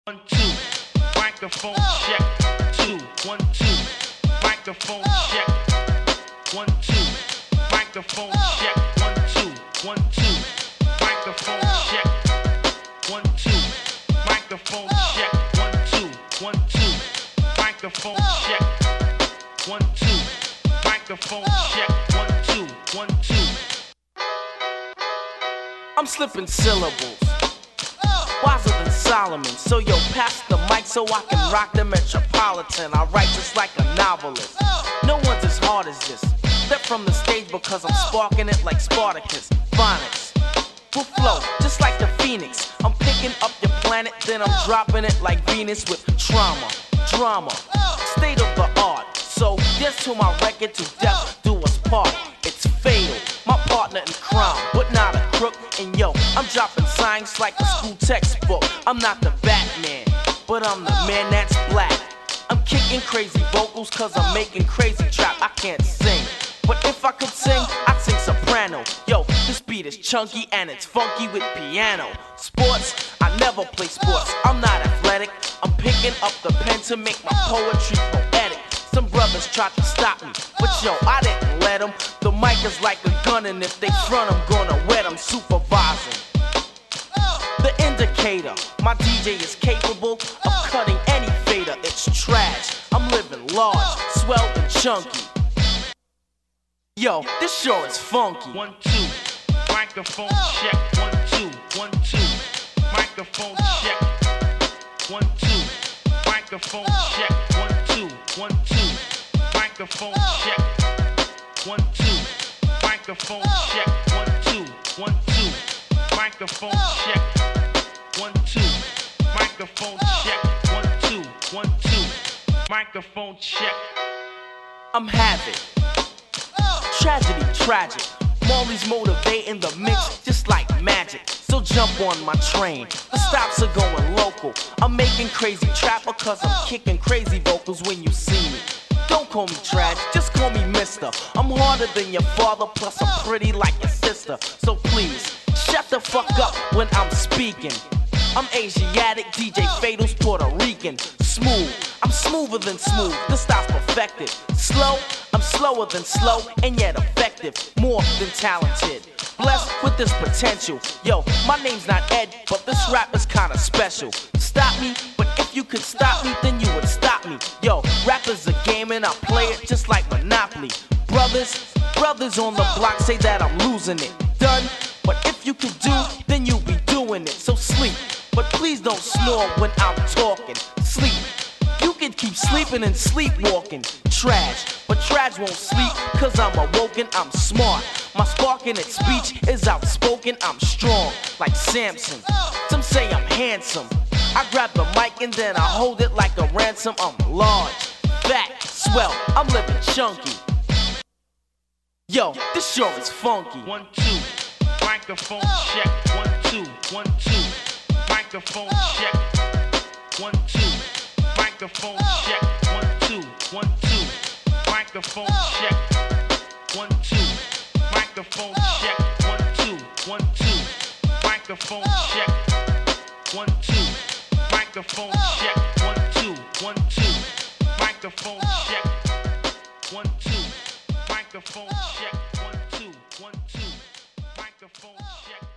1 2 microphone check 2 1 2 microphone check 1 2 microphone check 1 2 1 2 microphone check 1 2 microphone check 1 2 1 2 microphone check 1 2 microphone check 1 2 1 2. I'm slipping syllables wiser than Solomon. So yo, pass the mic so I can rock the Metropolitan. I write just like a novelist. No one's as hard as this. Step from the stage because I'm sparking it like Spartacus. Phonics will flow just like the Phoenix. I'm picking up your planet, then I'm dropping it like Venus with trauma, drama, state of the art. So yes to my record, to death do us part. It's fatal, my partner in crime, but not a crook. And yo, I'm dropping science like a school textbook. I'm not the Batman, but I'm the man that's black. I'm kicking crazy vocals cause I'm making crazy trap. I can't sing, but if I could sing, I'd sing soprano. Yo, this beat is chunky and it's funky with piano. Sports, I never play sports. I'm not athletic. I'm picking up the pen to make my poetry poetic. Some brothers tried to stop me, but yo, I didn't let them. The mic is like a gun, and if they front, I'm gonna wet them. Supervising the indicator. My DJ is capable of cutting any fader. It's trash. I'm living large, swell and chunky. Yo, this sure is funky. 1 2 microphone check. 1 2 1 2 microphone check. 1 2 microphone check. 1 2 1 2 microphone check. 1 2 microphone check. 1 2 1 2 microphone check. 1 2 microphone check. 1 2 1 2 microphone check. I'm having tragedy, tragic. Marley's motivating the mix just like magic. So jump on my train. The stops are going local. I'm making crazy trap because I'm kicking crazy vocals when you see me. Don't call me trash, just call me mister. I'm harder than your father, plus I'm pretty like your sister. So please, shut the fuck up when I'm speaking. I'm Asiatic, DJ Fatal's Puerto Rican. Smooth, I'm smoother than smooth, the style's perfected. Slow, I'm slower than slow, and yet effective. More than talented, blessed with this potential. Yo, my name's not Ed, but this rap is kinda special. Stop me, but if you could stop me, then you would stop me. Yo, rap is a game and I play it just like Monopoly. Brothers on the block say that I'm losing it. Done, but if you could do, then you'll be doing it. So sleep, but please don't snore when I'm talking. Sleep, you can keep sleeping and sleepwalking. Trash, but trash won't sleep cause I'm awoken, I'm smart. My spark in its speech is outspoken, I'm strong, like Samson. Some say I'm handsome. I grab the mic and then I hold it like a ransom. I'm large, fat, swell, I'm living chunky. Yo, this sure is funky. 1 2 microphone check. 1 2 1 2 microphone check. 1 2 microphone check. 1 2 1 2 microphone check. 1 2 microphone check. 1 2 1 2 microphone check. 1 2 microphone check. 1 2 1 2 microphone check. 1 2 microphone check. 1 2 1 2 microphone check.